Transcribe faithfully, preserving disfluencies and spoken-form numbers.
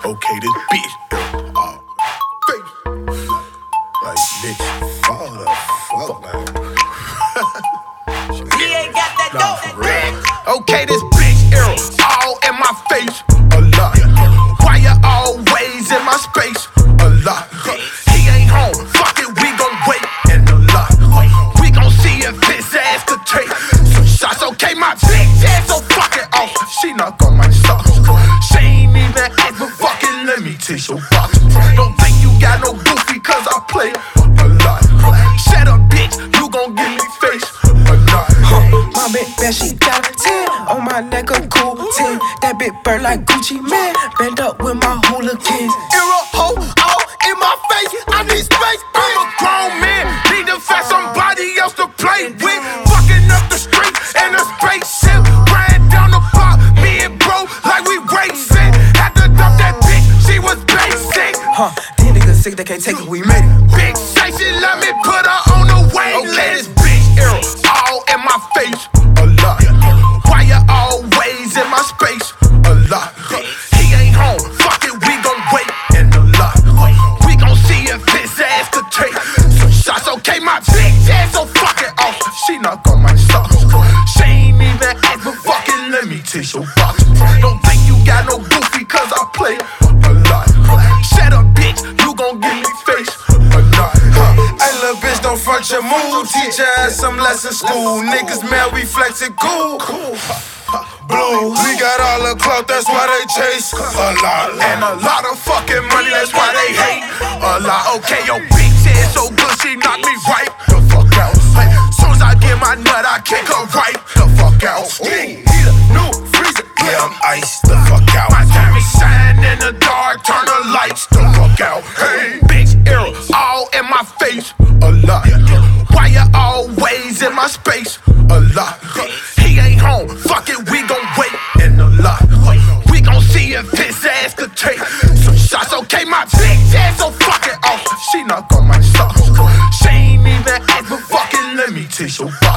Okay, this bitch. Uh, face. Like, bitch, fall the fuck, man. He ain't got that Nah, dope. for real. Okay, this bitch era all in my face. A lot. Why you always in my space? A lot. He ain't home. Fuck it, we gon' wait. And a lot. We gon' see if his ass could take some shots. Okay, my bitch ass so fucking off. She knock on my socks. She ain't even ask, but fucking let me taste your box. Don't think you got no goofy, cause I play a lot. Shut up, bitch. You gon' give me face. A lot. My bitch bet she got a ten on my neck, a cool ten. That bitch burn like Gucci Man. Bend up with my hooligans. Era hoe all in my face. I need space. I'm a grown man. Need to find somebody else to play with. Fucking up the street in a spaceship. Riding down the block, me and bro like we racing. Had to dump that bitch. She was basic. Huh, these niggas sick, they can't take it, we made it. Bitch say she let me put her on the waiting list. Okay, this bitch era all in my face. A lot. Why you always in my space? A lot. He ain't home. Fuck it, we gon' wait. And a lot. We gon' see if his ass could take some shots. Okay, my bitch ass so fucking off. She knock on my socks. She ain't even ask, but fucking let me taste your box. Don't think you got no goofy, cause I play a lot. Shut up, bitch. You gon' give me face. A lot. Hey, little bitch, don't front your mood. Teach your ass some lessons school. Niggas mad, we flexin' cool. Blue, we got all the clout, that's why they chase a lot. And a lot of fucking money, that's why they hate a lot. Okay, your bitch is so good, she knock me right the fuck out. Hey, soon as I get my nut, I kick her right the fuck out. Need a new freezer, Yeah, I'm iced the fuck out. my time is shine in the dark, turn the lights the fuck out. Hey, bitch, era all in my face, a lot. Why you always in my space? A lot. He ain't home, fuck it, we gon' wait. And a lot. We gon' see if his ass could take some shots. Okay, my bitch ass so fucking off. She knock on my socks. She ain't even ask, but fucking let me taste your